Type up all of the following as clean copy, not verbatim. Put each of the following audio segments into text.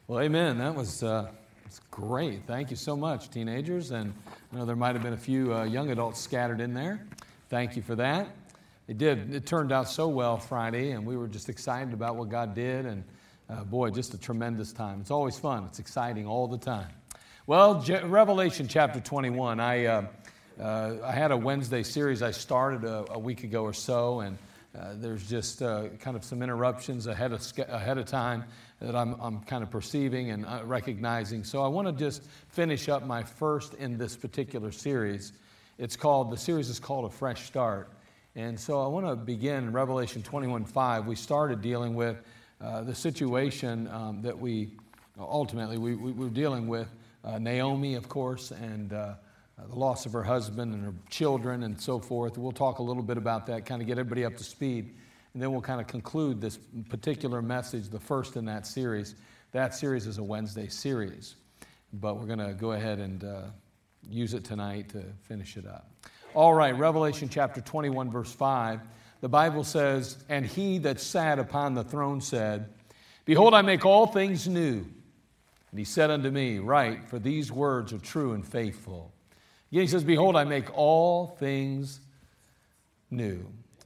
Well, amen. That was great. Thank you so much, teenagers. And I know there might have been a few young adults scattered in there. Thank you for that. It turned out so well Friday, and we were just excited about what God did. And boy, just a tremendous time. It's always fun. It's exciting all the time. Well, Revelation chapter 21. I had a Wednesday series I started a week ago or so, and there's just kind of some interruptions ahead of time that I'm kind of perceiving and recognizing. So I want to just finish up my first in this particular series. The series is called A Fresh Start. And so I want to begin in Revelation 21:5. We started dealing with the situation that we were dealing with Naomi, of course, and the loss of her husband and her children and so forth. We'll talk a little bit about that, kind of get everybody up to speed. And then we'll kind of conclude this particular message, the first in that series. That series is a Wednesday series, but we're going to go ahead and use it tonight to finish it up. All right, Revelation chapter 21, verse 5. The Bible says, "And he that sat upon the throne said, Behold, I make all things new. And he said unto me, Write, for these words are true and faithful." Again, he says, "Behold, I make all things new."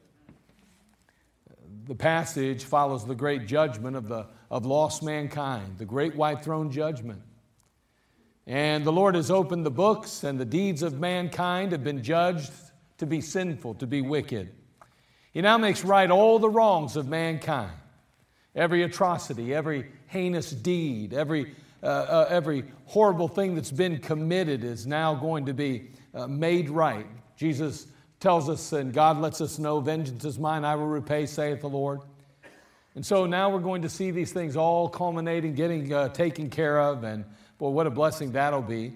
The passage follows the great judgment of lost mankind, the great white throne judgment. And the Lord has opened the books, and the deeds of mankind have been judged to be sinful, to be wicked. He now makes right all the wrongs of mankind. Every atrocity, every heinous deed, every horrible thing that's been committed is now going to be made right. Jesus tells us, and God lets us know, "Vengeance is mine, I will repay, saith the Lord." And so now we're going to see these things all culminating, getting taken care of, and boy, what a blessing that'll be.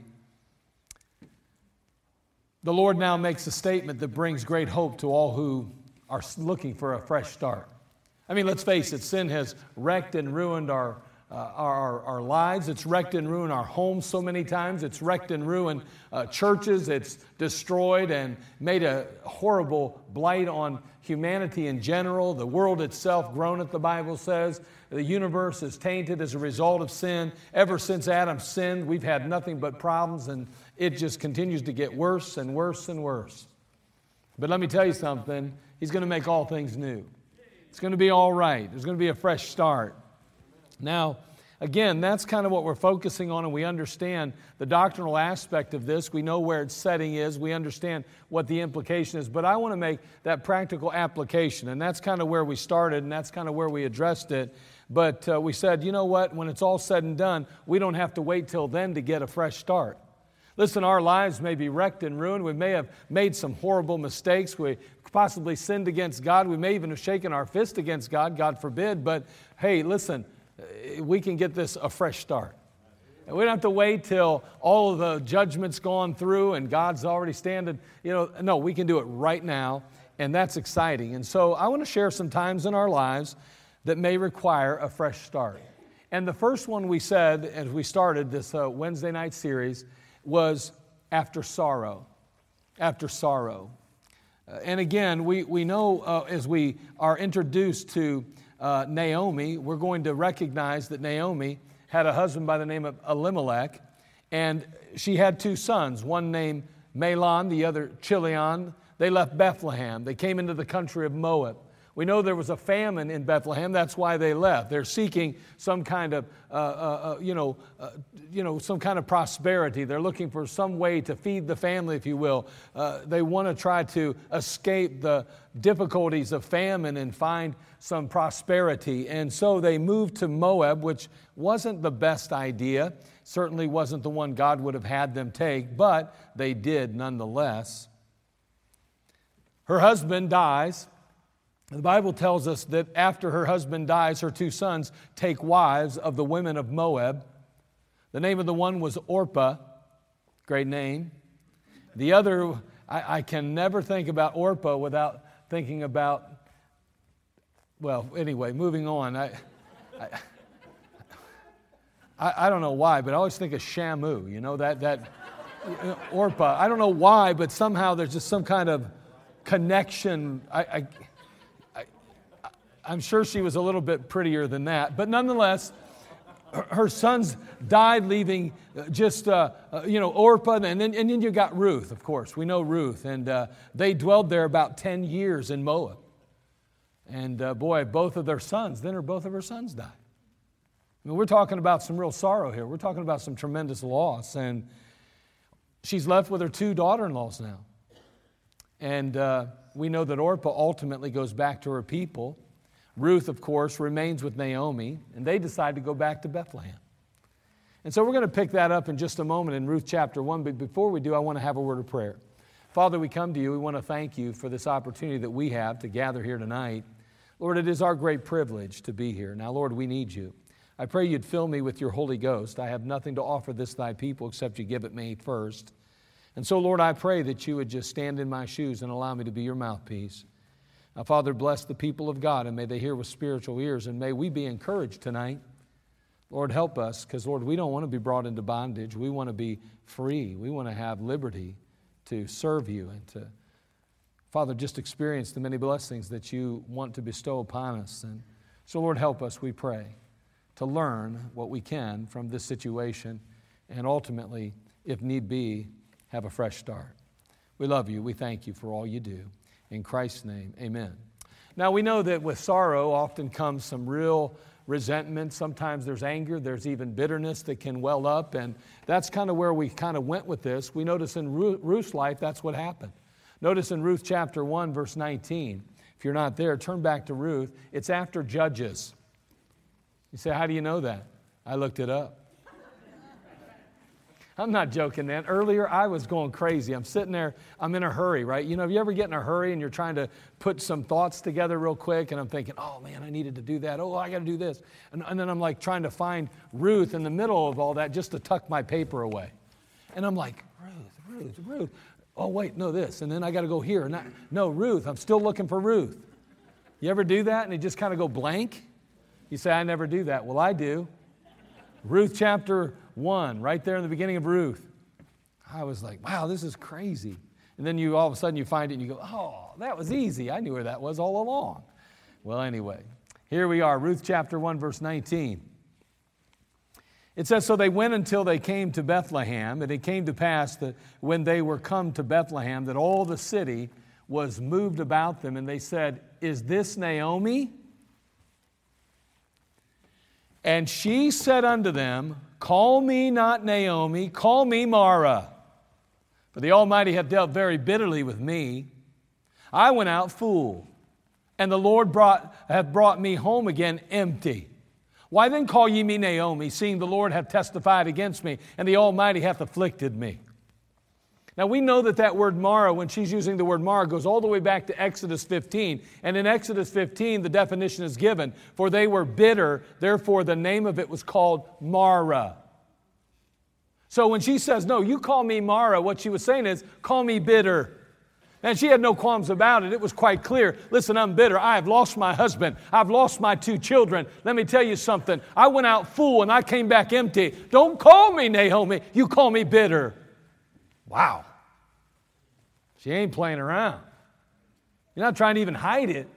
The Lord now makes a statement that brings great hope to all who are looking for a fresh start. I mean, let's face it, sin has wrecked and ruined our lives. It's wrecked and ruined our homes so many times. It's wrecked and ruined churches. It's destroyed and made a horrible blight on humanity in general. The world itself groaneth, the Bible says. The universe is tainted as a result of sin. Ever since Adam sinned, we've had nothing but problems, and it just continues to get worse and worse and worse. But let me tell you something. He's going to make all things new. It's going to be all right. There's going to be a fresh start. Now, again, that's kind of what we're focusing on, and we understand the doctrinal aspect of this. We know where its setting is. We understand what the implication is. But I want to make that practical application, and that's kind of where we started, and that's kind of where we addressed it. But we said, you know what? When it's all said and done, we don't have to wait till then to get a fresh start. Listen, our lives may be wrecked and ruined. We may have made some horrible mistakes. We possibly sinned against God. We may even have shaken our fist against God, God forbid. But hey, listen, we can get this a fresh start. And we don't have to wait till all of the judgment's gone through and God's already standing. No, we can do it right now, and that's exciting. And so I want to share some times in our lives that may require a fresh start. And the first one we said as we started this Wednesday night series was after sorrow. After sorrow. And again, we know as we are introduced to Naomi, we're going to recognize that Naomi had a husband by the name of Elimelech, and she had two sons, one named Mahlon, the other Chilion. They left Bethlehem. They came into the country of Moab. We know there was a famine in Bethlehem. That's why they left. They're seeking some kind of, some kind of prosperity. They're looking for some way to feed the family, if you will. They want to try to escape the difficulties of famine and find some prosperity. And so they moved to Moab, which wasn't the best idea. Certainly wasn't the one God would have had them take, but they did nonetheless. Her husband dies. The Bible tells us that after her husband dies, her two sons take wives of the women of Moab. The name of the one was Orpah, great name. The other, I can never think about Orpah without thinking about, well, anyway, moving on. I don't know why, but I always think of Shamu, that Orpah. I don't know why, but somehow there's just some kind of connection. I'm sure she was a little bit prettier than that, but nonetheless, her sons died, leaving just, Orpah, and then you got Ruth, of course. We know Ruth, and they dwelled there about 10 years in Moab. And both of her sons died. I mean, we're talking about some real sorrow here. We're talking about some tremendous loss, and she's left with her 2 daughter-in-laws now. And we know that Orpah ultimately goes back to her people. Ruth, of course, remains with Naomi, and they decide to go back to Bethlehem. And so we're going to pick that up in just a moment in Ruth chapter 1, but before we do, I want to have a word of prayer. Father, we come to you. We want to thank you for this opportunity that we have to gather here tonight. Lord, it is our great privilege to be here. Now, Lord, we need you. I pray you'd fill me with your Holy Ghost. I have nothing to offer this thy people except you give it me first. And so, Lord, I pray that you would just stand in my shoes and allow me to be your mouthpiece. Now, Father, bless the people of God, and may they hear with spiritual ears, and may we be encouraged tonight. Lord, help us, because, Lord, we don't want to be brought into bondage. We want to be free. We want to have liberty to serve you and to, Father, just experience the many blessings that you want to bestow upon us. And so, Lord, help us, we pray, to learn what we can from this situation and ultimately, if need be, have a fresh start. We love you. We thank you for all you do. In Christ's name, amen. Now, we know that with sorrow often comes some real resentment. Sometimes there's anger. There's even bitterness that can well up. And that's kind of where we kind of went with this. We notice in Ruth's life, that's what happened. Notice in Ruth chapter 1, verse 19. If you're not there, turn back to Ruth. It's after Judges. You say, how do you know that? I looked it up. I'm not joking, man. Earlier, I was going crazy. I'm sitting there. I'm in a hurry, right? You know, if you ever get in a hurry and you're trying to put some thoughts together real quick, and I'm thinking, oh, man, I needed to do that. Oh, I got to do this. And then I'm like trying to find Ruth in the middle of all that just to tuck my paper away. And I'm like, Ruth. Oh, wait, no, this. And then I got to go here. No, Ruth. I'm still looking for Ruth. You ever do that and you just kind of go blank? You say, I never do that. Well, I do. Ruth chapter 1, right there in the beginning of Ruth. I was like, wow, this is crazy. And then all of a sudden you find it and you go, oh, that was easy. I knew where that was all along. Well, anyway, here we are, Ruth chapter 1, verse 19. It says, so they went until they came to Bethlehem, and it came to pass that when they were come to Bethlehem, that all the city was moved about them, and they said, is this Naomi? And she said unto them, call me not Naomi, call me Mara. For the Almighty hath dealt very bitterly with me. I went out full, and the Lord hath brought me home again empty. Why then call ye me Naomi, seeing the Lord hath testified against me, and the Almighty hath afflicted me? Now we know that word Mara, when she's using the word Mara, goes all the way back to Exodus 15. And in Exodus 15, the definition is given, for they were bitter, therefore the name of it was called Mara. So when she says, no, you call me Mara, what she was saying is, call me bitter. And she had no qualms about it. It was quite clear. Listen, I'm bitter. I have lost my husband. I've lost my 2 children. Let me tell you something. I went out full and I came back empty. Don't call me Naomi. You call me bitter. Wow. She ain't playing around. You're not trying to even hide it.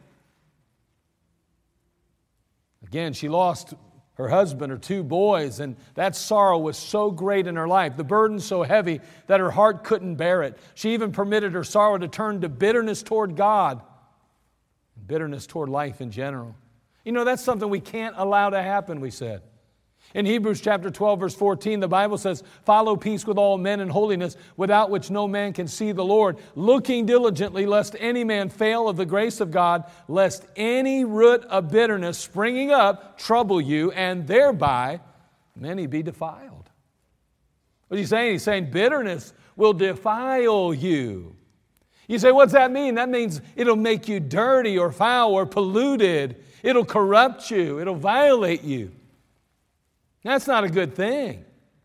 Again, she lost her husband, her 2 boys, and that sorrow was so great in her life, the burden so heavy that her heart couldn't bear it. She even permitted her sorrow to turn to bitterness toward God, and bitterness toward life in general. You know, that's something we can't allow to happen, we said. In Hebrews chapter 12, verse 14, the Bible says, follow peace with all men and holiness, without which no man can see the Lord, looking diligently lest any man fail of the grace of God, lest any root of bitterness springing up trouble you, and thereby many be defiled. What's he saying? He's saying bitterness will defile you. You say, what's that mean? That means it'll make you dirty or foul or polluted. It'll corrupt you. It'll violate you. That's not a good thing.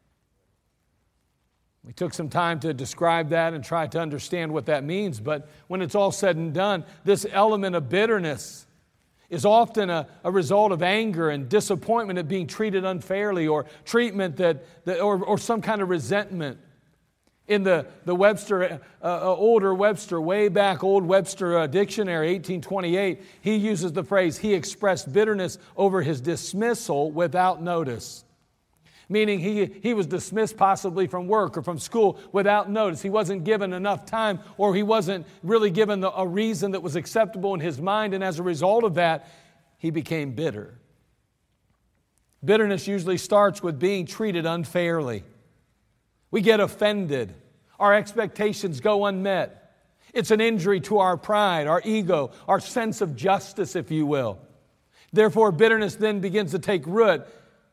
We took some time to describe that and try to understand what that means, but when it's all said and done, this element of bitterness is often a result of anger and disappointment at being treated unfairly, or treatment or some kind of resentment. In the Webster, older Webster, way back old Webster dictionary, 1828, he uses the phrase, he expressed bitterness over his dismissal without notice. Meaning he was dismissed possibly from work or from school without notice. He wasn't given enough time, or he wasn't really given a reason that was acceptable in his mind, and as a result of that, he became bitter. Bitterness usually starts with being treated unfairly. We get offended. Our expectations go unmet. It's an injury to our pride, our ego, our sense of justice, if you will. Therefore, bitterness then begins to take root.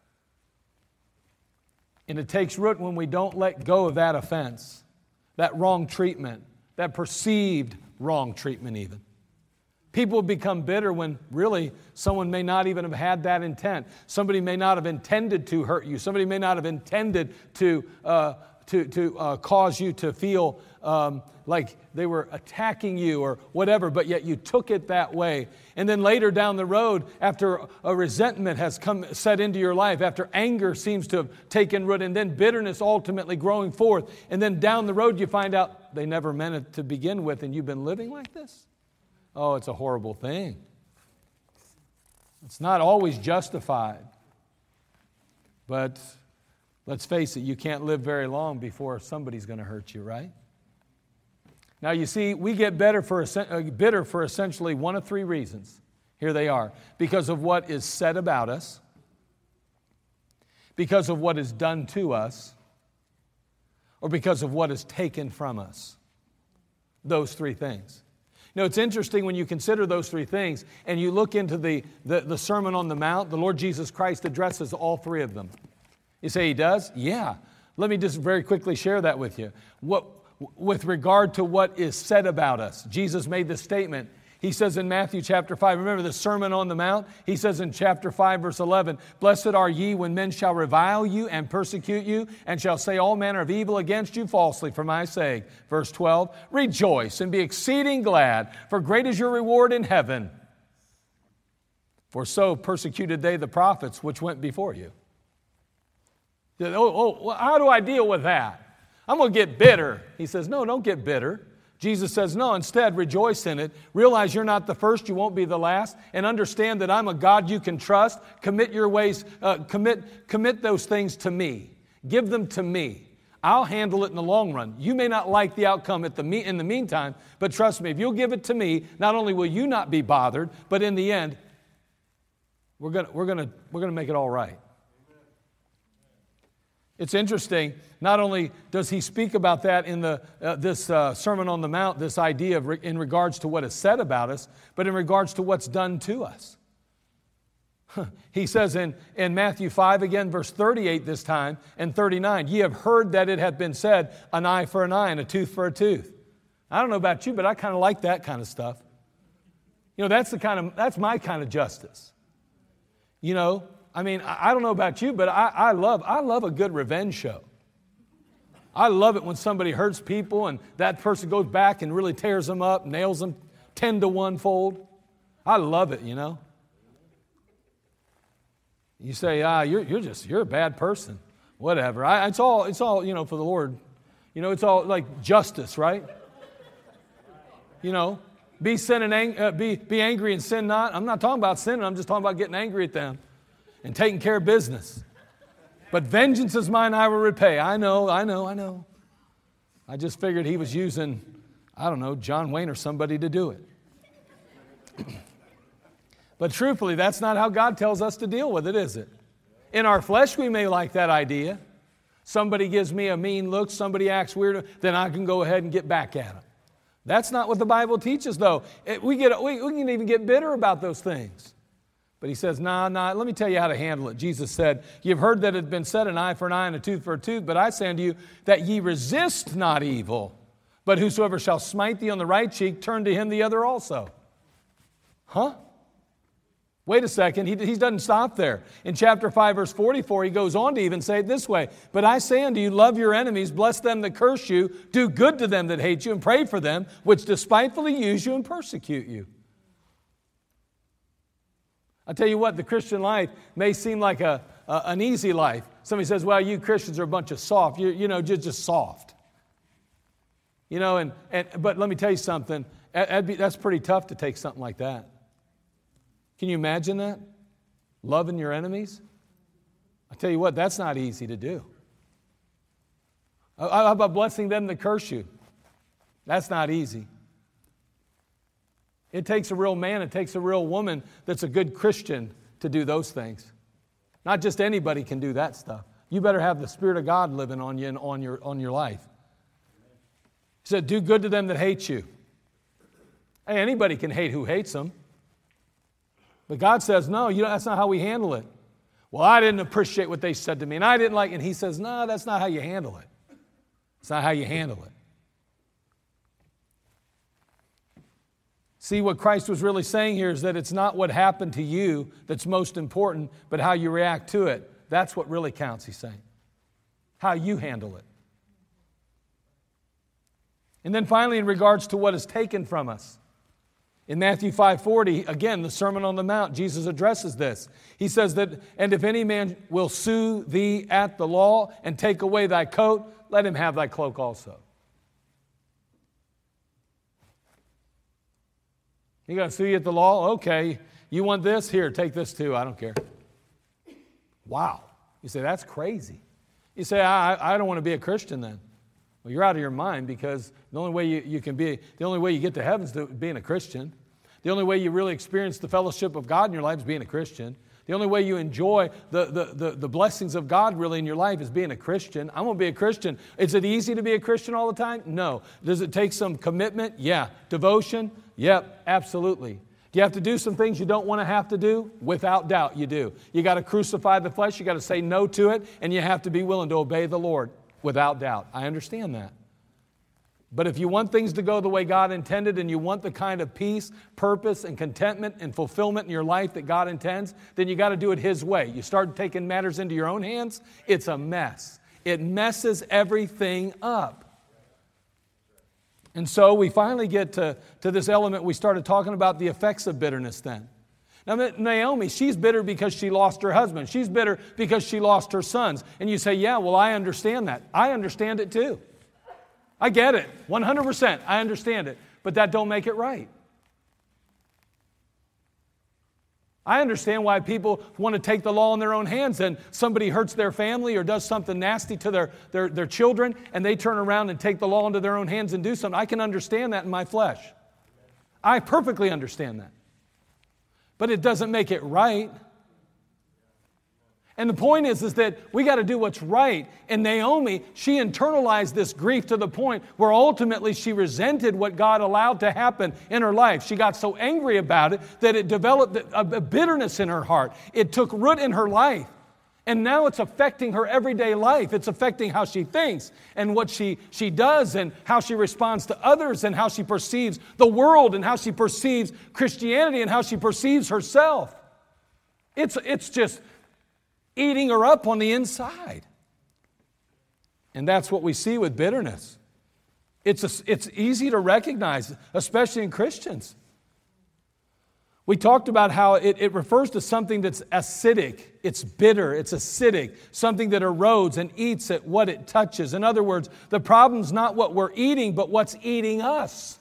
And it takes root when we don't let go of that offense, that wrong treatment, that perceived wrong treatment even. People become bitter when really someone may not even have had that intent. Somebody may not have intended to hurt you. Somebody may not have intended to cause you to feel like they were attacking you or whatever, but yet you took it that way. And then later down the road, after a resentment has set into your life, after anger seems to have taken root, and then bitterness ultimately growing forth, and then down the road you find out they never meant it to begin with, and you've been living like this? Oh, it's a horrible thing. It's not always justified. But let's face it, you can't live very long before somebody's going to hurt you, right? Now, you see, we get bitter for essentially one of three reasons. Here they are. Because of what is said about us, because of what is done to us, or because of what is taken from us. Those three things. Now, it's interesting when you consider those three things and you look into the Sermon on the Mount, the Lord Jesus Christ addresses all three of them. You say He does? Yeah. Let me just very quickly share that with you. With regard to what is said about us, Jesus made this statement. He says in Matthew chapter 5, remember the Sermon on the Mount? He says in chapter 5, verse 11, "Blessed are ye when men shall revile you and persecute you, and shall say all manner of evil against you falsely for my sake." Verse 12, "Rejoice and be exceeding glad, for great is your reward in heaven. For so persecuted they the prophets which went before you." How do I deal with that? I'm going to get bitter. He says, no, don't get bitter. Jesus says, no, instead, rejoice in it. Realize you're not the first, you won't be the last, and understand that I'm a God you can trust. Commit your ways, commit those things to me. Give them to me. I'll handle it in the long run. You may not like the outcome in the meantime, but trust me, if you'll give it to me, not only will you not be bothered, but in the end, we're gonna make it all right. It's interesting, not only does he speak about that in this Sermon on the Mount, this idea in regards to what is said about us, but in regards to what's done to us. He says in Matthew 5, again, verse 38 this time, and 39, "Ye have heard that it hath been said, an eye for an eye and a tooth for a tooth." I don't know about you, but I kind of like that kind of stuff. You know, that's my kind of justice. You know, I mean, I don't know about you, but I love a good revenge show. I love it when somebody hurts people and that person goes back and really tears them up, nails them 10 to 1 fold. I love it, you know. You say, you're a bad person. Whatever. It's all, you know, for the Lord. You know, it's all like justice, right? You know, be angry and sin not. I'm not talking about sinning. I'm just talking about getting angry at them and taking care of business. But vengeance is mine, I will repay. I know. I just figured he was using, I don't know, John Wayne or somebody to do it. But truthfully, that's not how God tells us to deal with it, is it? In our flesh, we may like that idea. Somebody gives me a mean look, somebody acts weird, then I can go ahead and get back at them. That's not what the Bible teaches, though. We can even get bitter about those things. But he says, nah, let me tell you how to handle it. Jesus said, "You've heard that it had been said, an eye for an eye and a tooth for a tooth, but I say unto you that ye resist not evil. But whosoever shall smite thee on the right cheek, turn to him the other also." Huh? Wait a second, he doesn't stop there. In chapter 5, verse 44, he goes on to even say it this way, "But I say unto you, love your enemies, bless them that curse you, do good to them that hate you, and pray for them which despitefully use you and persecute you." I tell you what, the Christian life may seem like an easy life. Somebody says, "Well, you Christians are a bunch of soft. You're just soft." You know, but let me tell you something. That's pretty tough to take something like that. Can you imagine that? Loving your enemies? I tell you what, that's not easy to do. How about blessing them that curse you? That's not easy. It takes a real man, it takes a real woman that's a good Christian to do those things. Not just anybody can do that stuff. You better have the Spirit of God living on you and on your life. He said, do good to them that hate you. Hey, anybody can hate who hates them. But God says, no, that's not how we handle it. Well, I didn't appreciate what they said to me, and I didn't like it. And He says, no, that's not how you handle it. It's not how you handle it. See, what Christ was really saying here is that it's not what happened to you that's most important, but how you react to it. That's what really counts, He's saying. How you handle it. And then finally, in regards to what is taken from us. In Matthew 5:40, again, the Sermon on the Mount, Jesus addresses this. He says that, and if any man will sue thee at the law and take away thy coat, let him have thy cloak also. He got to sue you at the law? Okay. You want this? Here, take this too. I don't care. Wow. You say, that's crazy. You say, I don't want to be a Christian then. Well, you're out of your mind, because the only way the only way you get to heaven is being a Christian. The only way you really experience the fellowship of God in your life is being a Christian. The only way you enjoy the blessings of God really in your life is being a Christian. I want to be a Christian. Is it easy to be a Christian all the time? No. Does it take some commitment? Yeah. Devotion? Yep, absolutely. Do you have to do some things you don't want to have to do? Without doubt, you do. You got to crucify the flesh. You got to say no to it, and you have to be willing to obey the Lord. Without doubt. I understand that. But if you want things to go the way God intended, and you want the kind of peace, purpose, and contentment and fulfillment in your life that God intends, then you got to do it His way. You start taking matters into your own hands, it's a mess. It messes everything up. And so we finally get to this element we started talking about, the effects of bitterness then. Now, Naomi, she's bitter because she lost her husband. She's bitter because she lost her sons. And you say, yeah, well, I understand that. I understand it too. I get it. 100%. I understand it. But that don't make it right. I understand why people want to take the law in their own hands, and somebody hurts their family or does something nasty to their children, and they turn around and take the law into their own hands and do something. I can understand that in my flesh. I perfectly understand that. But it doesn't make it right. And the point is that we got to do what's right. And Naomi, she internalized this grief to the point where ultimately she resented what God allowed to happen in her life. She got so angry about it that it developed a bitterness in her heart. It took root in her life. And now it's affecting her everyday life. It's affecting how she thinks and what she does and how she responds to others and how she perceives the world and how she perceives Christianity and how she perceives herself. It's just eating her up on the inside. And that's what we see with bitterness. It's easy to recognize, especially in Christians. We talked about how it refers to something that's acidic. It's bitter. It's acidic. Something that erodes and eats at what it touches. In other words, the problem's not what we're eating, but what's eating us.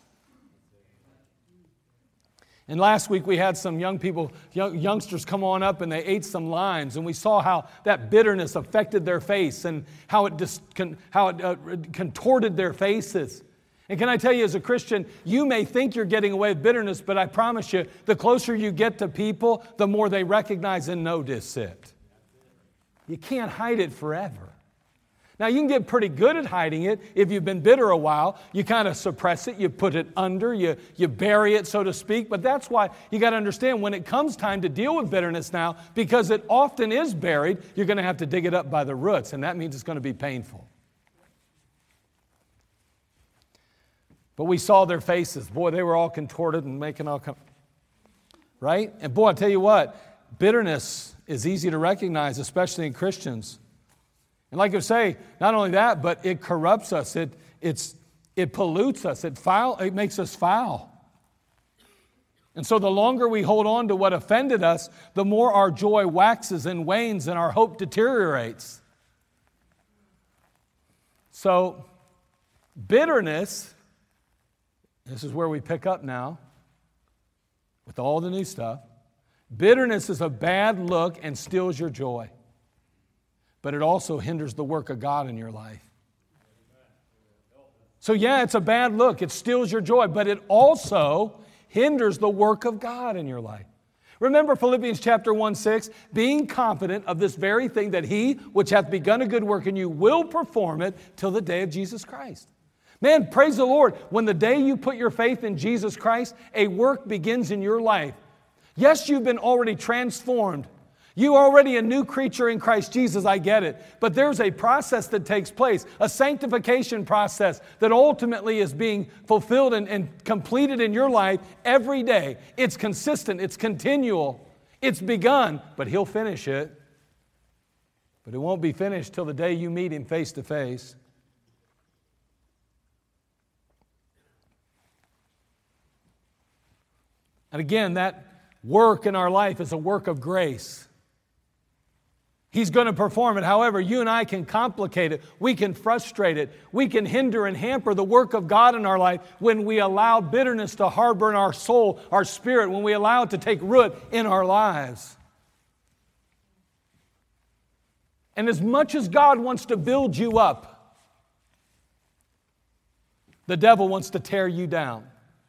And last week we had some youngsters come on up, and they ate some limes, and we saw how that bitterness affected their face and how it contorted their faces. And can I tell you, as a Christian, you may think you're getting away with bitterness, but I promise you, the closer you get to people, the more they recognize and notice it. You can't hide it forever. Now, you can get pretty good at hiding it. If you've been bitter a while, you kind of suppress it, you put it under, you bury it, so to speak. But that's why you got to understand, when it comes time to deal with bitterness now, because it often is buried, you're going to have to dig it up by the roots, and that means it's going to be painful. But we saw their faces. Boy, they were all contorted and making all kind, right? And boy, I tell you what, bitterness is easy to recognize, especially in Christians. And like I say, not only that, but it corrupts us. It pollutes us. It makes us foul. And so the longer we hold on to what offended us, the more our joy waxes and wanes and our hope deteriorates. So bitterness, this is where we pick up now with all the new stuff. Bitterness is a bad look and steals your joy. but it also hinders the work of God in your life. So yeah, it's a bad look. It steals your joy, but it also hinders the work of God in your life. Remember Philippians chapter 1:6, being confident of this very thing, that he which hath begun a good work in you will perform it till the day of Jesus Christ. Man, praise the Lord. When the day you put your faith in Jesus Christ, a work begins in your life. Yes, you've been already transformed. You're already a new creature in Christ Jesus, I get it. But there's a process that takes place, a sanctification process that ultimately is being fulfilled and completed in your life every day. It's consistent, it's continual, it's begun, but He'll finish it. But it won't be finished till the day you meet Him face to face. And again, that work in our life is a work of grace. He's going to perform it. However, you and I can complicate it. We can frustrate it. We can hinder and hamper the work of God in our life when we allow bitterness to harbor in our soul, our spirit, when we allow it to take root in our lives. And as much as God wants to build you up, the devil wants to tear you down.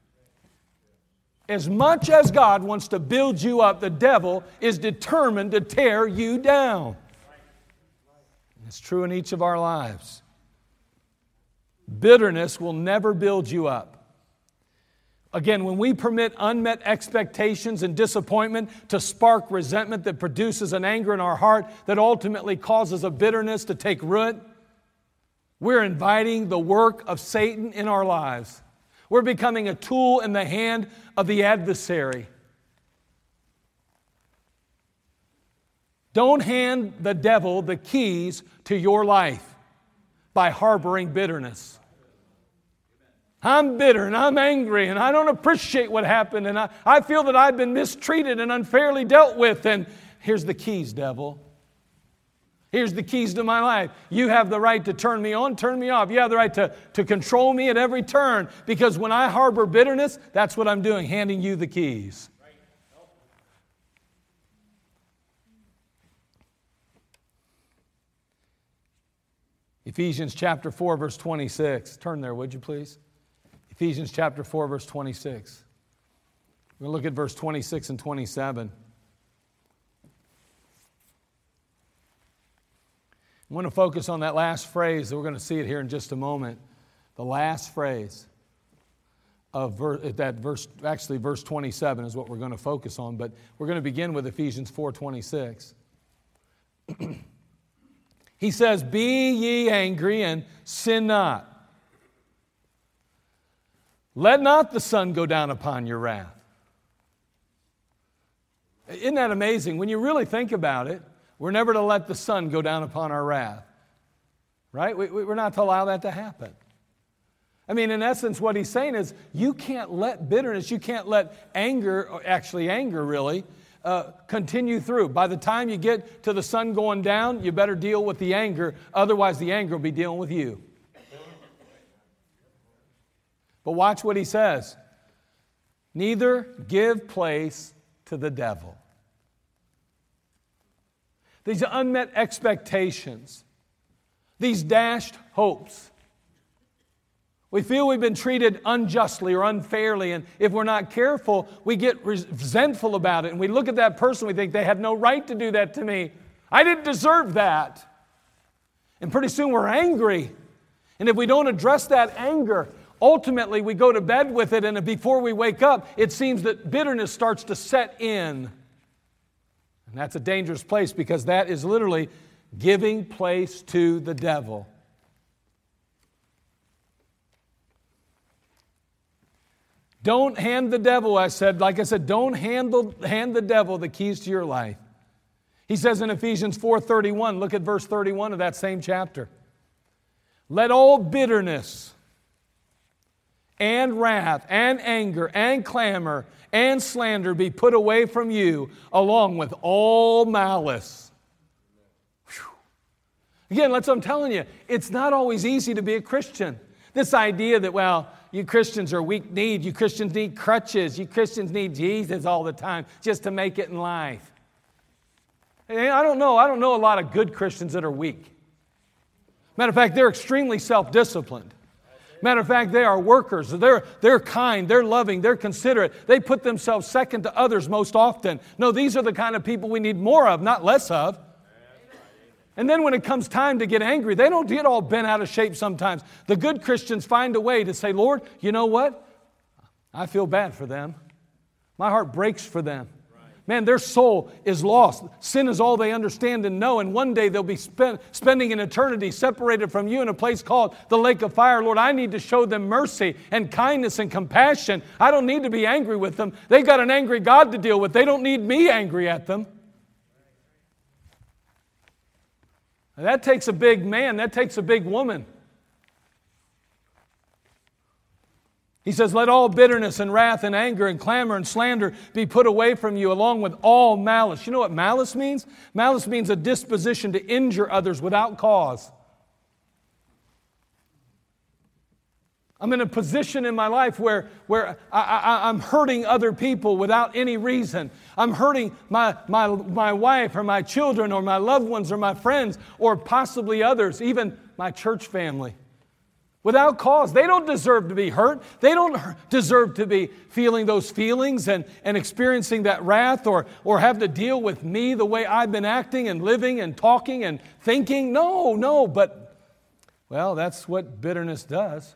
As much as God wants to build you up, the devil is determined to tear you down. It's true in each of our lives. Bitterness will never build you up. Again, when we permit unmet expectations and disappointment to spark resentment that produces an anger in our heart that ultimately causes a bitterness to take root, we're inviting the work of Satan in our lives. We're becoming a tool in the hand of the adversary. Don't hand the devil the keys to your life by harboring bitterness. I'm bitter and I'm angry and I don't appreciate what happened and I feel that I've been mistreated and unfairly dealt with. And here's the keys, devil. Here's the keys to my life. You have the right to turn me on, turn me off. You have the right to control me at every turn. Because when I harbor bitterness, that's what I'm doing, handing you the keys. Ephesians chapter 4, verse 26. Turn there, would you please? Ephesians chapter 4, verse 26. We'll look at verse 26 and 27. I want to focus on that last phrase. We're going to see it here in just a moment. The last phrase of verse 27 is what we're going to focus on. But we're going to begin with Ephesians 4:26. He says, "Be ye angry and sin not. Let not the sun go down upon your wrath." Isn't that amazing? When you really think about it, we're never to let the sun go down upon our wrath, right? We're not to allow that to happen. I mean, in essence, what he's saying is you can't let bitterness, you can't let anger, really, continue through. By the time you get to the sun going down, you better deal with the anger. Otherwise, the anger will be dealing with you. But watch what he says. Neither give place to the devil. These unmet expectations, these dashed hopes. We feel we've been treated unjustly or unfairly, and if we're not careful, we get resentful about it, and we look at that person, we think they had no right to do that to me. I didn't deserve that. And pretty soon we're angry. And if we don't address that anger, ultimately we go to bed with it, and before we wake up, it seems that bitterness starts to set in. And that's a dangerous place because that is literally giving place to the devil. Don't hand the devil, like I said, don't hand the devil the keys to your life. He says in Ephesians 4:31, look at verse 31 of that same chapter. Let all bitterness and wrath and anger and clamor and slander be put away from you, along with all malice. Whew. Again, that's what I'm telling you. It's not always easy to be a Christian. This idea that, well, you Christians are weak-kneed, you Christians need crutches, you Christians need Jesus all the time just to make it in life. I don't know a lot of good Christians that are weak. Matter of fact, they're extremely self-disciplined. Matter of fact, they are workers. They're kind, they're loving, they're considerate. They put themselves second to others most often. No, these are the kind of people we need more of, not less of. And then when it comes time to get angry, they don't get all bent out of shape sometimes. The good Christians find a way to say, Lord, you know what? I feel bad for them. My heart breaks for them. Man, their soul is lost. Sin is all they understand and know, and one day they'll be spending an eternity separated from you in a place called the lake of fire. Lord, I need to show them mercy and kindness and compassion. I don't need to be angry with them. They've got an angry God to deal with. They don't need me angry at them. And that takes a big man. That takes a big woman. He says, let all bitterness and wrath and anger and clamor and slander be put away from you, along with all malice. You know what malice means? Malice means a disposition to injure others without cause. I'm in a position in my life where I'm hurting other people without any reason. I'm hurting my wife or my children or my loved ones or my friends or possibly others, even my church family. Without cause. They don't deserve to be hurt. They don't deserve to be feeling those feelings and experiencing that wrath or have to deal with me the way I've been acting and living and talking and thinking. No, but, well, that's what bitterness does.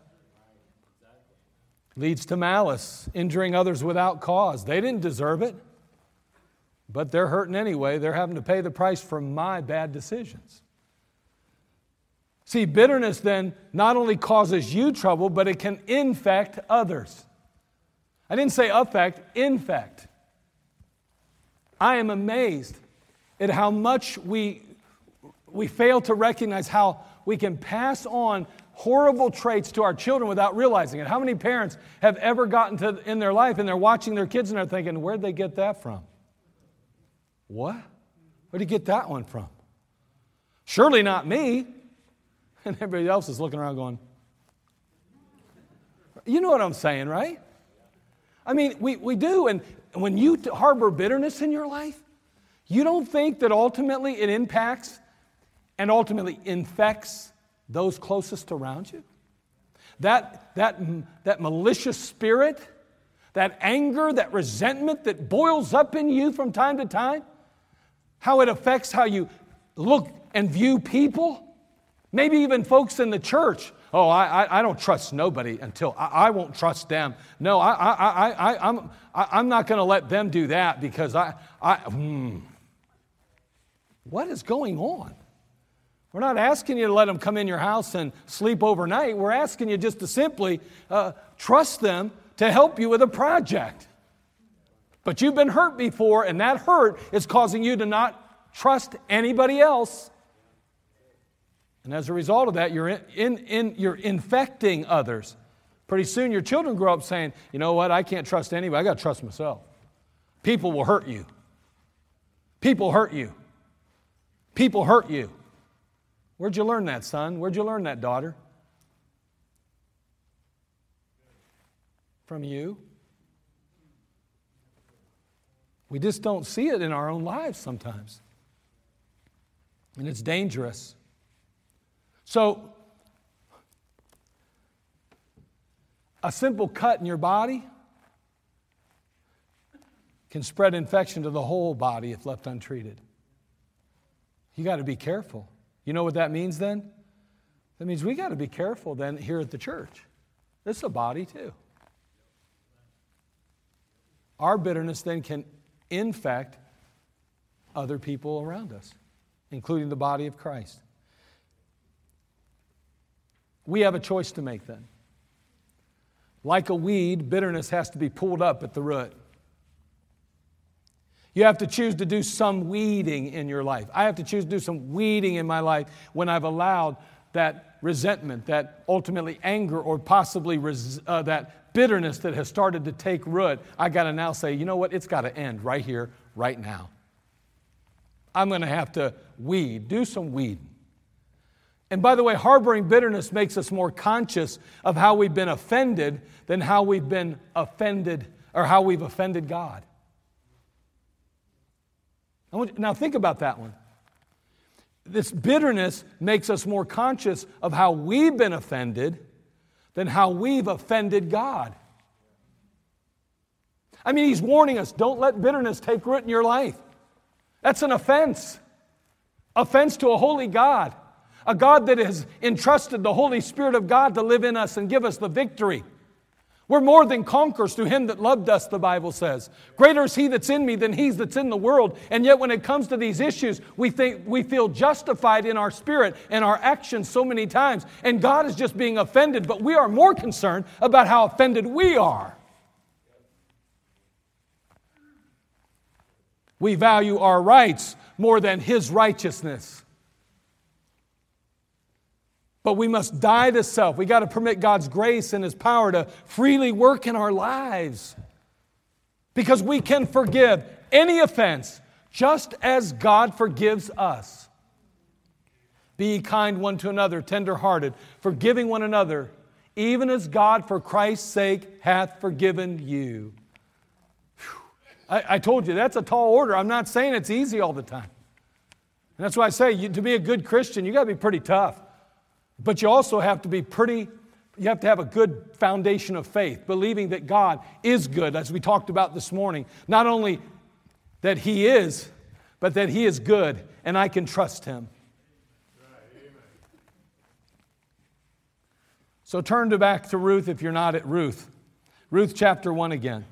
Leads to malice, injuring others without cause. They didn't deserve it, but they're hurting anyway. They're having to pay the price for my bad decisions. See, bitterness then not only causes you trouble, but it can infect others. I didn't say affect, infect. I am amazed at how much we fail to recognize how we can pass on horrible traits to our children without realizing it. How many parents have ever gotten to in their life and they're watching their kids and they're thinking, where'd they get that from? What? Where'd he get that one from? Surely not me. And everybody else is looking around going, you know what I'm saying, right? I mean, we do. And when you harbor bitterness in your life, you don't think that ultimately it impacts and ultimately infects those closest around you? That malicious spirit, that anger, that resentment that boils up in you from time to time, how it affects how you look and view people? Maybe even folks in the church. Oh, I don't trust nobody until I won't trust them. No, I'm not going to let them do that because What is going on? We're not asking you to let them come in your house and sleep overnight. We're asking you just to simply trust them to help you with a project. But you've been hurt before, and that hurt is causing you to not trust anybody else. And as a result of that, you're infecting others. Pretty soon your children grow up saying, you know what, I can't trust anybody. I got to trust myself. People will hurt you. People hurt you. People hurt you. Where'd you learn that, son? Where'd you learn that, daughter? From you. We just don't see it in our own lives sometimes. And it's dangerous. So, a simple cut in your body can spread infection to the whole body if left untreated. You got to be careful. You know what that means then? That means we got to be careful then here at the church. This is a body too. Our bitterness then can infect other people around us, including the body of Christ. We have a choice to make then. Like a weed, bitterness has to be pulled up at the root. You have to choose to do some weeding in your life. I have to choose to do some weeding in my life when I've allowed that resentment, that ultimately anger, or possibly that bitterness that has started to take root. I got to now say, you know what? It's got to end right here, right now. I'm going to have to do some weeding. And by the way, harboring bitterness makes us more conscious of how we've been offended than how we've been offended or how we've offended God. Now think about that one. This bitterness makes us more conscious of how we've been offended than how we've offended God. I mean, He's warning us, don't let bitterness take root in your life. That's an offense. Offense to a holy God. A God that has entrusted the Holy Spirit of God to live in us and give us the victory. We're more than conquerors through Him that loved us, the Bible says. Greater is He that's in me than he that's in the world. And yet when it comes to these issues, we feel justified in our spirit and our actions so many times. And God is just being offended, but we are more concerned about how offended we are. We value our rights more than His righteousness. But we must die to self. We got to permit God's grace and His power to freely work in our lives. Because we can forgive any offense just as God forgives us. Be ye kind one to another, tender-hearted, forgiving one another, even as God for Christ's sake hath forgiven you. I told you, that's a tall order. I'm not saying it's easy all the time. And that's why I say, to be a good Christian, you got to be pretty tough. But you also have to be you have to have a good foundation of faith, believing that God is good, as we talked about this morning. Not only that He is, but that He is good, and I can trust Him. So turn back to Ruth if you're not at Ruth. Ruth chapter 1 again.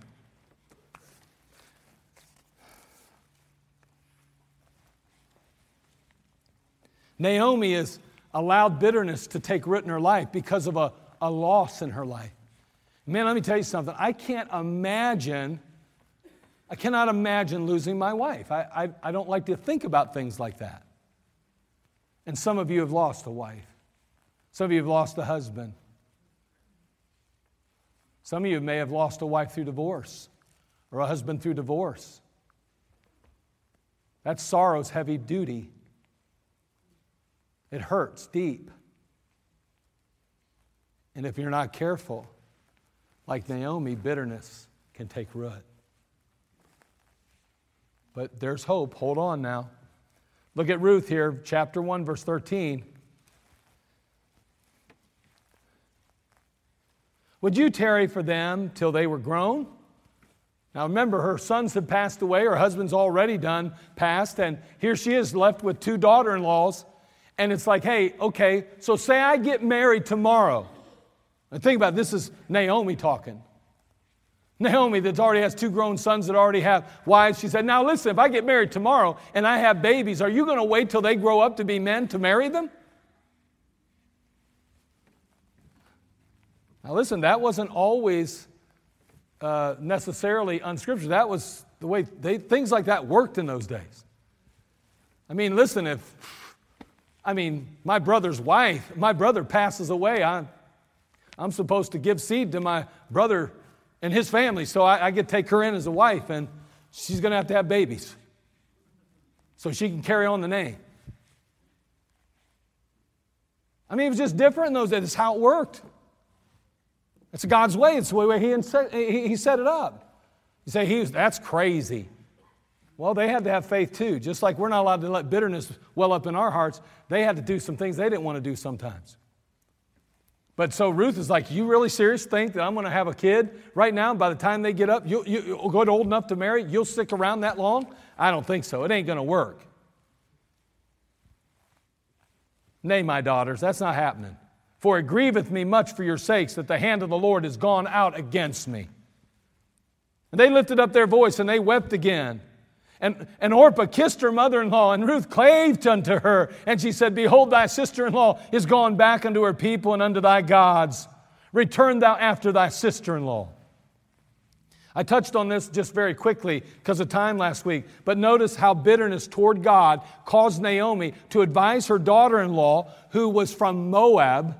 Naomi has allowed bitterness to take root in her life because of a loss in her life. Man, let me tell you something. I cannot imagine losing my wife. I don't like to think about things like that. And some of you have lost a wife. Some of you have lost a husband. Some of you may have lost a wife through divorce or a husband through divorce. That sorrow's heavy duty. It hurts deep. And if you're not careful, like Naomi, bitterness can take root. But there's hope. Hold on now. Look at Ruth here, chapter 1, verse 13. Would you tarry for them till they were grown? Now remember, her sons had passed away, her husband's already passed, and here she is left with 2 daughter-in-laws. And it's like, hey, okay, so say I get married tomorrow. Now think about it, this is Naomi talking. Naomi that already has 2 grown sons that already have wives. She said, now listen, if I get married tomorrow and I have babies, are you going to wait till they grow up to be men to marry them? Now listen, that wasn't always necessarily unscriptural. That was the way things like that worked in those days. I mean, listen, my brother passes away, I'm supposed to give seed to my brother and his family, so I get to take her in as a wife, and she's going to have babies so she can carry on the name. I mean, it was just different in those days. It's how it worked. It's God's way. It's the way He set it up. You say, that's crazy. Well, they had to have faith too. Just like we're not allowed to let bitterness well up in our hearts, they had to do some things they didn't want to do sometimes. But so Ruth is like, you really serious think that I'm going to have a kid right now? By the time they get up, you'll go old enough to marry, you'll stick around that long? I don't think so. It ain't going to work. Nay, my daughters, that's not happening. For it grieveth me much for your sakes that the hand of the Lord is gone out against me. And they lifted up their voice and they wept again. And Orpah kissed her mother-in-law, and Ruth claved unto her. And she said, behold, thy sister-in-law is gone back unto her people and unto thy gods. Return thou after thy sister-in-law. I touched on this just very quickly because of time last week. But notice how bitterness toward God caused Naomi to advise her daughter-in-law, who was from Moab,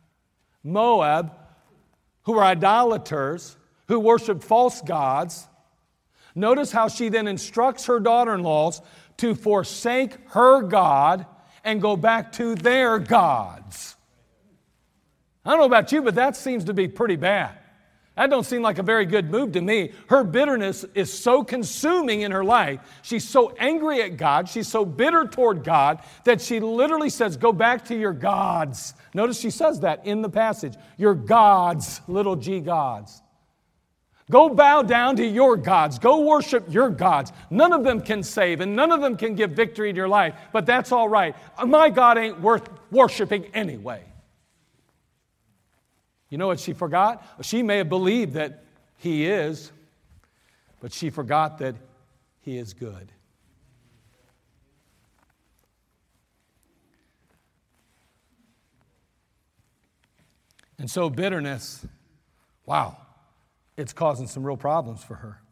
who were idolaters, who worshiped false gods. Notice how she then instructs her daughter-in-laws to forsake her God and go back to their gods. I don't know about you, but that seems to be pretty bad. That don't seem like a very good move to me. Her bitterness is so consuming in her life. She's so angry at God. She's so bitter toward God that she literally says, go back to your gods. Notice she says that in the passage. Your gods, little g gods. Go bow down to your gods. Go worship your gods. None of them can save and none of them can give victory in your life. But that's all right. My God ain't worth worshiping anyway. You know what she forgot? She may have believed that He is, but she forgot that He is good. And so bitterness, wow, it's causing some real problems for her.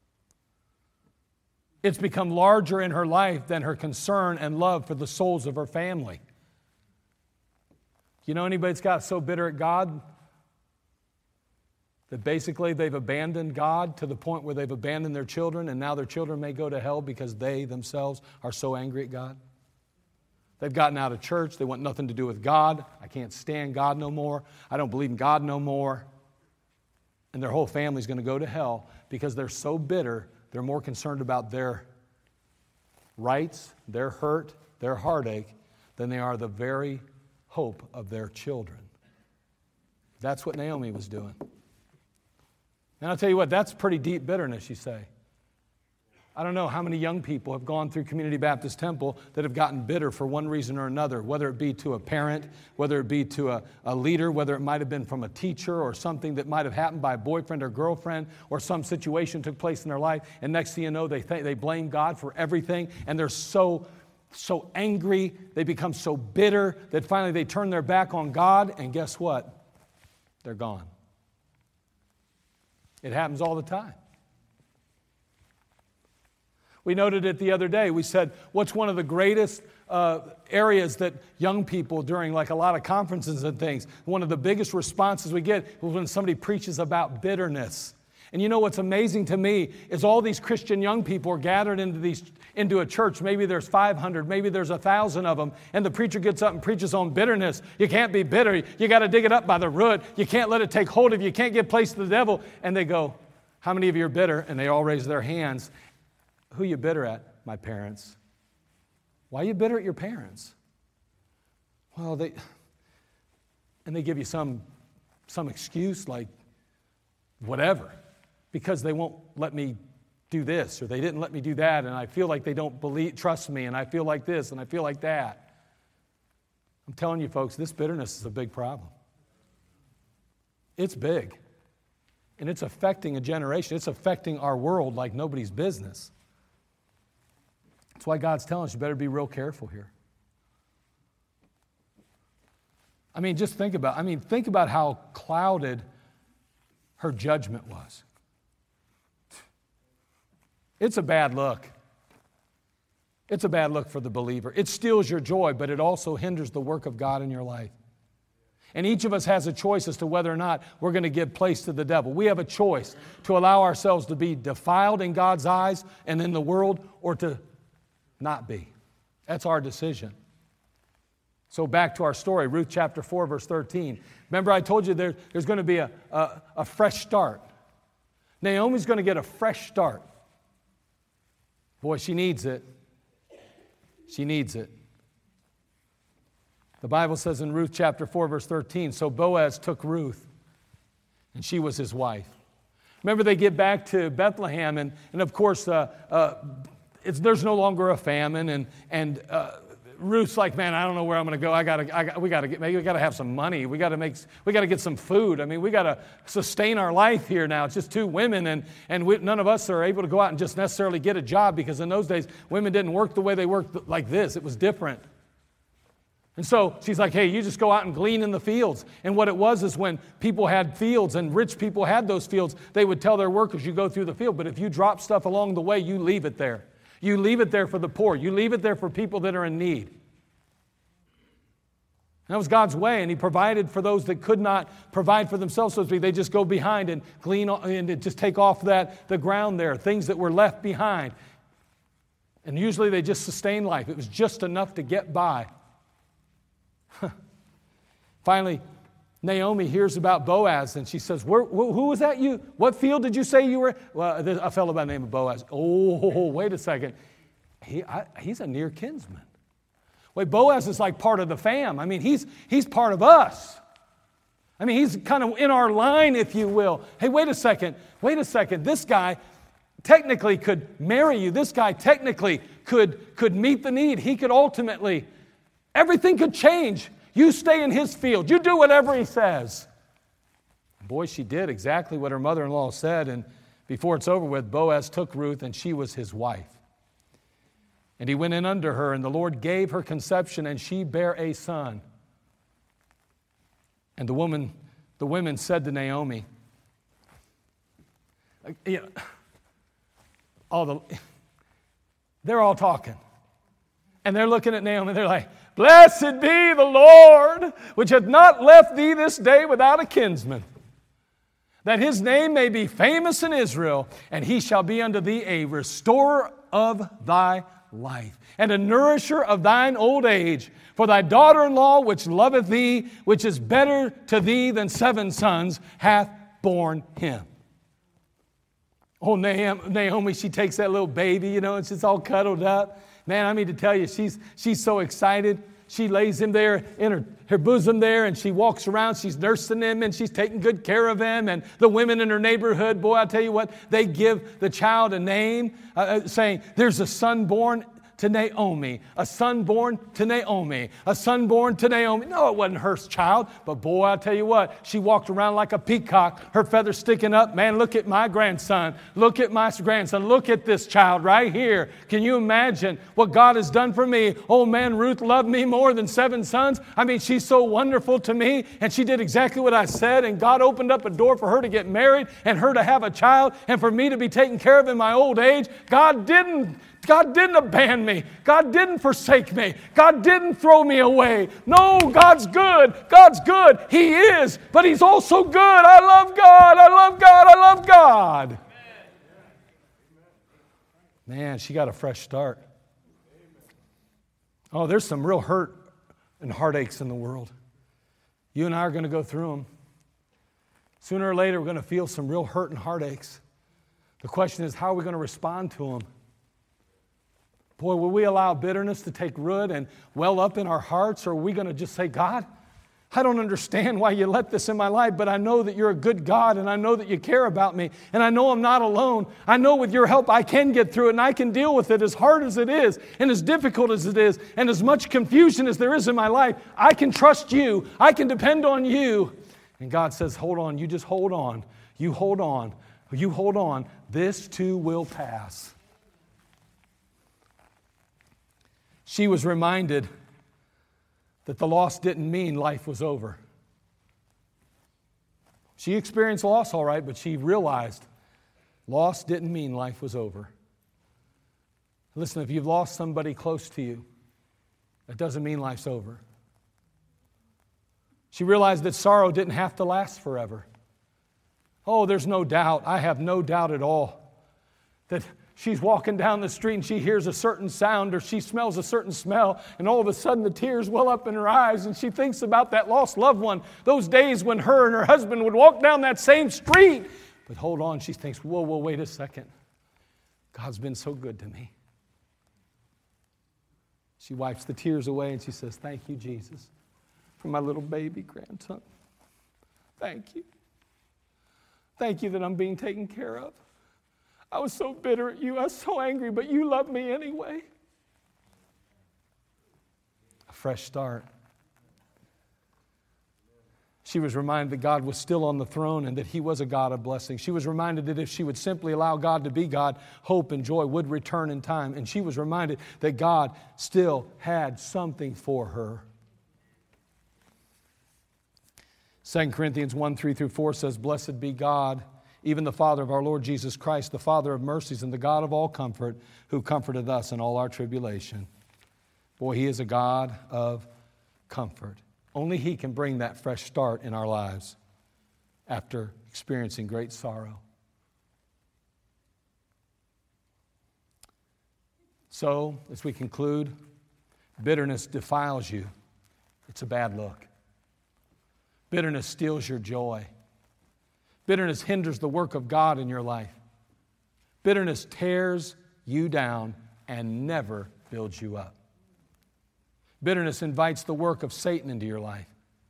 It's become larger in her life than her concern and love for the souls of her family. You know anybody that's got so bitter at God that basically they've abandoned God to the point where they've abandoned their children, and now their children may go to hell because they themselves are so angry at God? They've gotten out of church. They want nothing to do with God. I can't stand God no more. I don't believe in God no more. And their whole family's going to go to hell because they're so bitter. They're more concerned about their rights, their hurt, their heartache, than they are the very hope of their children. That's what Naomi was doing. And I'll tell you what, that's pretty deep bitterness, you say. I don't know how many young people have gone through Community Baptist Temple that have gotten bitter for one reason or another, whether it be to a parent, whether it be to a leader, whether it might have been from a teacher or something that might have happened by a boyfriend or girlfriend, or some situation took place in their life, and next thing you know, they blame God for everything, and they're so angry, they become so bitter that finally they turn their back on God, and guess what? They're gone. It happens all the time. We noted it the other day. We said, what's one of the greatest areas that young people during like a lot of conferences and things, one of the biggest responses we get is when somebody preaches about bitterness. And you know what's amazing to me is all these Christian young people are gathered into a church. Maybe there's 500, maybe there's 1,000 of them. And the preacher gets up and preaches on bitterness. You can't be bitter. You got to dig it up by the root. You can't let it take hold of you. You can't give place to the devil. And they go, how many of you are bitter? And they all raise their hands. Who are you bitter at? My parents. Why are you bitter at your parents? Well, they give you some excuse like whatever, because they won't let me do this, or they didn't let me do that, and I feel like they don't trust me, and I feel like this, and I feel like that. I'm telling you, folks, this bitterness is a big problem. It's big, and it's affecting a generation. It's affecting our world like nobody's business. That's why God's telling us you better be real careful here. I mean, just think about how clouded her judgment was. It's a bad look. It's a bad look for the believer. It steals your joy, but it also hinders the work of God in your life. And each of us has a choice as to whether or not we're going to give place to the devil. We have a choice to allow ourselves to be defiled in God's eyes and in the world, or to not be. That's our decision. So back to our story, Ruth chapter 4, verse 13. Remember I told you there's going to be a fresh start. Naomi's going to get a fresh start. Boy, she needs it. She needs it. The Bible says in Ruth chapter 4, verse 13, so Boaz took Ruth, and she was his wife. Remember, they get back to Bethlehem, and of course, there's no longer a famine, and Ruth's like, man, I don't know where I'm going to go. We got to have some money. We got to get some food. I mean, we got to sustain our life here now. It's just two women, and none of us are able to go out and just necessarily get a job, because in those days, women didn't work the way they worked like this. It was different. And so she's like, hey, you just go out and glean in the fields. And what it was is when people had fields and rich people had those fields, they would tell their workers, you go through the field, but if you drop stuff along the way, you leave it there. You leave it there for the poor. You leave it there for people that are in need. That was God's way, and He provided for those that could not provide for themselves, so to speak. They just go behind and glean and just take off the ground there, things that were left behind. And usually they just sustained life. It was just enough to get by. Finally, Naomi hears about Boaz, and she says, who was that you? What field did you say you were? Well, there's a fellow by the name of Boaz. Oh, wait a second. He's a near kinsman. Wait, Boaz is like part of the fam. I mean, he's part of us. I mean, he's kind of in our line, if you will. Hey, wait a second. This guy technically could marry you. This guy technically could meet the need. He could ultimately, everything could change. You stay in his field. You do whatever he says. Boy, she did exactly what her mother-in-law said, and before it's over with, Boaz took Ruth, and she was his wife. And he went in under her, and the Lord gave her conception, and she bare a son. And the women said to Naomi, they're all talking. And they're looking at Naomi, they're like, blessed be the Lord, which hath not left thee this day without a kinsman, that his name may be famous in Israel, and he shall be unto thee a restorer of thy life, and a nourisher of thine old age. For thy daughter-in-law, which loveth thee, which is better to thee than 7 sons, hath borne him. Oh, Naomi, she takes that little baby, it's just all cuddled up. Man, I mean to tell you, she's so excited. She lays him there in her bosom there, and she walks around. She's nursing him, and she's taking good care of him. And the women in her neighborhood, boy, I tell you what, they give the child a name, saying, there's a son born to Naomi, a son born to Naomi, a son born to Naomi. No, it wasn't her child, but boy, I tell you what, she walked around like a peacock, her feathers sticking up. Man, look at my grandson. Look at my grandson. Look at this child right here. Can you imagine what God has done for me? Oh man, Ruth loved me more than 7 sons. I mean, she's so wonderful to me, and she did exactly what I said, and God opened up a door for her to get married and her to have a child and for me to be taken care of in my old age. God didn't abandon me. God didn't forsake me. God didn't throw me away. No, God's good. God's good. He is, but He's also good. I love God. I love God. I love God. Man, she got a fresh start. Oh, there's some real hurt and heartaches in the world. You and I are going to go through them. Sooner or later, we're going to feel some real hurt and heartaches. The question is, how are we going to respond to them? Boy, will we allow bitterness to take root and well up in our hearts, or are we going to just say, God, I don't understand why you let this in my life, but I know that you're a good God, and I know that you care about me, and I know I'm not alone. I know with your help I can get through it, and I can deal with it as hard as it is, and as difficult as it is, and as much confusion as there is in my life. I can trust you. I can depend on you. And God says, hold on. You just hold on. You hold on. You hold on. This too will pass. She was reminded that the loss didn't mean life was over. She experienced loss, all right, but she realized loss didn't mean life was over. Listen, if you've lost somebody close to you, that doesn't mean life's over. She realized that sorrow didn't have to last forever. Oh, there's no doubt. I have no doubt at all that she's walking down the street and she hears a certain sound or she smells a certain smell, and all of a sudden the tears well up in her eyes, and she thinks about that lost loved one, those days when her and her husband would walk down that same street. But hold on, she thinks, whoa, wait a second. God's been so good to me. She wipes the tears away and she says, thank you, Jesus, for my little baby grandson. Thank you. Thank you that I'm being taken care of. I was so bitter at you. I was so angry, but you love me anyway. A fresh start. She was reminded that God was still on the throne and that He was a God of blessing. She was reminded that if she would simply allow God to be God, hope and joy would return in time. And she was reminded that God still had something for her. 2 Corinthians 1:3-4 says, blessed be God, even the Father of our Lord Jesus Christ, the Father of mercies and the God of all comfort, who comforted us in all our tribulation. Boy, He is a God of comfort. Only He can bring that fresh start in our lives after experiencing great sorrow. So, as we conclude, bitterness defiles you. It's a bad look. Bitterness steals your joy. Bitterness hinders the work of God in your life. Bitterness tears you down and never builds you up. Bitterness invites the work of Satan into your life.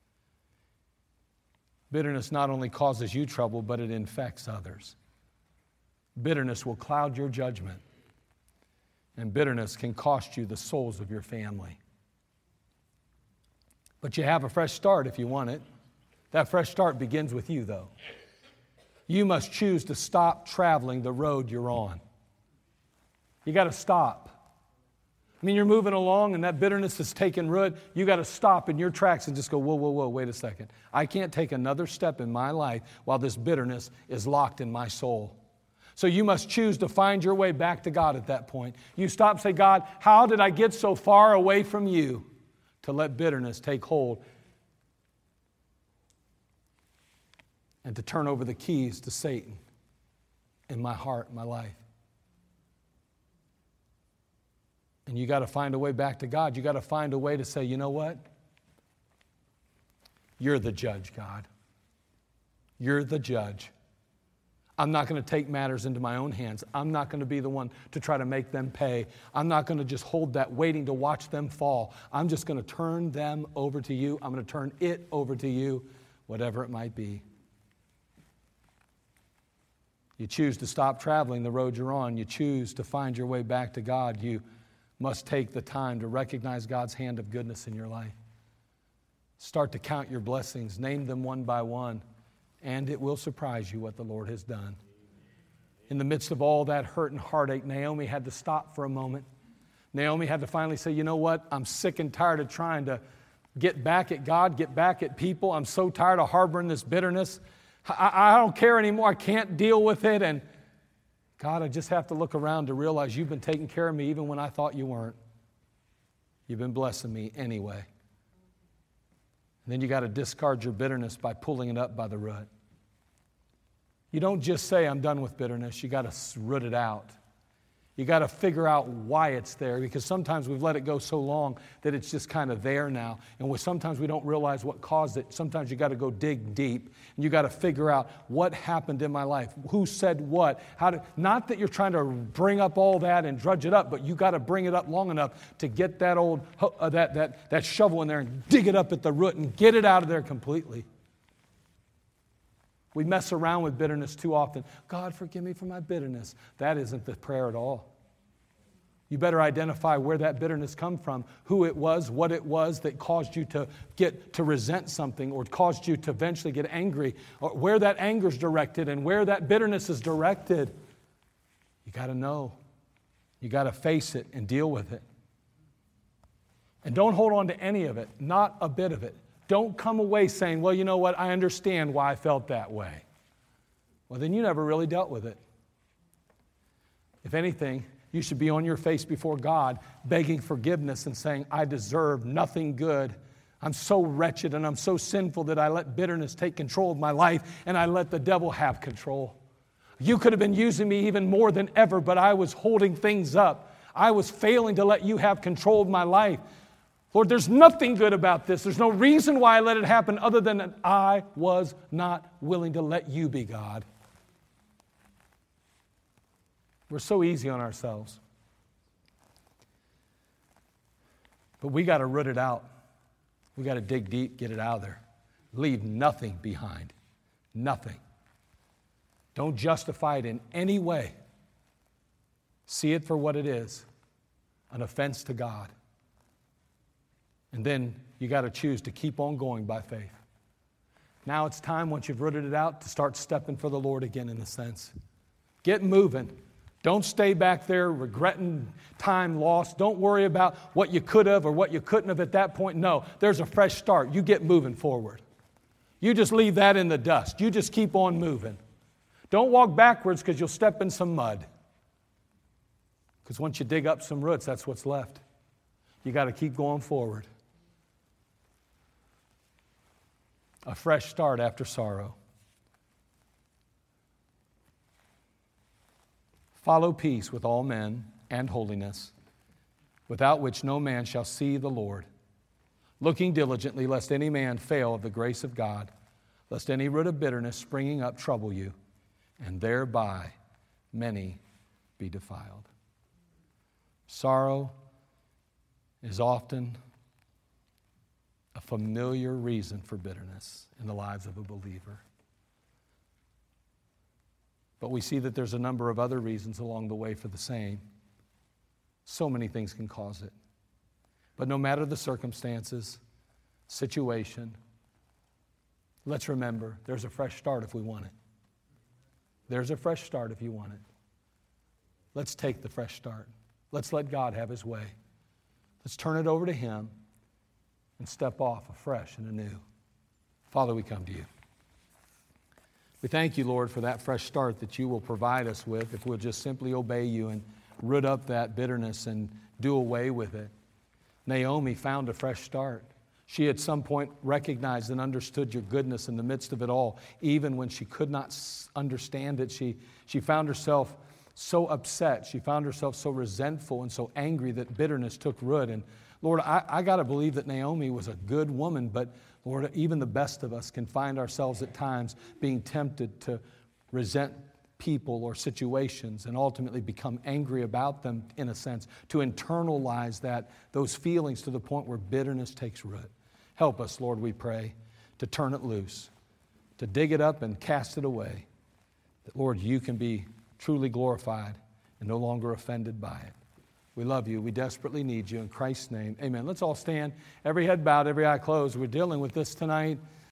Bitterness not only causes you trouble, but it infects others. Bitterness will cloud your judgment, and bitterness can cost you the souls of your family. But you have a fresh start if you want it. That fresh start begins with you, though. You must choose to stop traveling the road you're on. You got to stop. I mean, you're moving along and that bitterness is taking root. You got to stop in your tracks and just go, whoa, whoa, whoa, wait a second. I can't take another step in my life while this bitterness is locked in my soul. So you must choose to find your way back to God at that point. You stop and say, God, how did I get so far away from you to let bitterness take hold and to turn over the keys to Satan in my heart, my life? And you got to find a way back to God. You got to find a way to say, you know what? You're the judge, God. You're the judge. I'm not going to take matters into my own hands. I'm not going to be the one to try to make them pay. I'm not going to just hold that waiting to watch them fall. I'm just going to turn them over to you. I'm going to turn it over to you, whatever it might be. You choose to stop traveling the road you're on. You choose to find your way back to God. You must take the time to recognize God's hand of goodness in your life. Start to count your blessings. Name them one by one. And it will surprise you what the Lord has done. In the midst of all that hurt and heartache, Naomi had to stop for a moment. Naomi had to finally say, you know what? I'm sick and tired of trying to get back at God, get back at people. I'm so tired of harboring this bitterness. I don't care anymore. I can't deal with it. And God, I just have to look around to realize you've been taking care of me even when I thought you weren't. You've been blessing me anyway. And then you got to discard your bitterness by pulling it up by the root. You don't just say, I'm done with bitterness. You got to root it out. You got to figure out why it's there, because sometimes we've let it go so long that it's just kind of there now. And sometimes we don't realize what caused it. Sometimes you got to go dig deep, and you got to figure out what happened in my life, who said what, not that you're trying to bring up all that and drudge it up, but you got to bring it up long enough to get that old that shovel in there and dig it up at the root and get it out of there completely. We mess around with bitterness too often. God, forgive me for my bitterness. That isn't the prayer at all. You better identify where that bitterness come from, who it was, what it was that caused you to get to resent something or caused you to eventually get angry, or where that anger is directed and where that bitterness is directed. You got to know. You got to face it and deal with it. And don't hold on to any of it, not a bit of it. Don't come away saying, well, you know what, I understand why I felt that way. Well, then you never really dealt with it. If anything, you should be on your face before God, begging forgiveness and saying, I deserve nothing good. I'm so wretched and I'm so sinful that I let bitterness take control of my life and I let the devil have control. You could have been using me even more than ever, but I was holding things up. I was failing to let you have control of my life. Lord, there's nothing good about this. There's no reason why I let it happen other than that I was not willing to let you be God. We're so easy on ourselves. But we got to root it out. We got to dig deep, get it out of there. Leave nothing behind. Nothing. Don't justify it in any way. See it for what it is, an offense to God. And then you got to choose to keep on going by faith. Now it's time, once you've rooted it out, to start stepping for the Lord again in a sense. Get moving. Don't stay back there regretting time lost. Don't worry about what you could have or what you couldn't have at that point. No, there's a fresh start. You get moving forward. You just leave that in the dust. You just keep on moving. Don't walk backwards because you'll step in some mud. Because once you dig up some roots, that's what's left. You got to keep going forward. A fresh start after sorrow. Follow peace with all men and holiness, without which no man shall see the Lord. looking diligently lest any man fail of the grace of God, lest any root of bitterness springing up trouble you, and thereby many be defiled. Sorrow is often a familiar reason for bitterness in the lives of a believer. But we see that there's a number of other reasons along the way for the same. So many things can cause it. But no matter the circumstances, situation, let's remember there's a fresh start if we want it. There's a fresh start if you want it. Let's take the fresh start. Let's let God have His way. Let's turn it over to Him and step off afresh and anew. Father, we come to you. We thank you, Lord, for that fresh start that you will provide us with if we'll just simply obey you and root up that bitterness and do away with it. Naomi found a fresh start. She at some point recognized and understood your goodness in the midst of it all. Even when she could not understand it, she found herself so upset. She found herself so resentful and so angry that bitterness took root. And Lord, I got to believe that Naomi was a good woman, but Lord, even the best of us can find ourselves at times being tempted to resent people or situations and ultimately become angry about them in a sense, to internalize those feelings to the point where bitterness takes root. Help us, Lord, we pray, to turn it loose, to dig it up and cast it away, that, Lord, you can be truly glorified and no longer offended by it. We love you. We desperately need you. In Christ's name, amen. Let's all stand. Every head bowed, every eye closed. We're dealing with this tonight.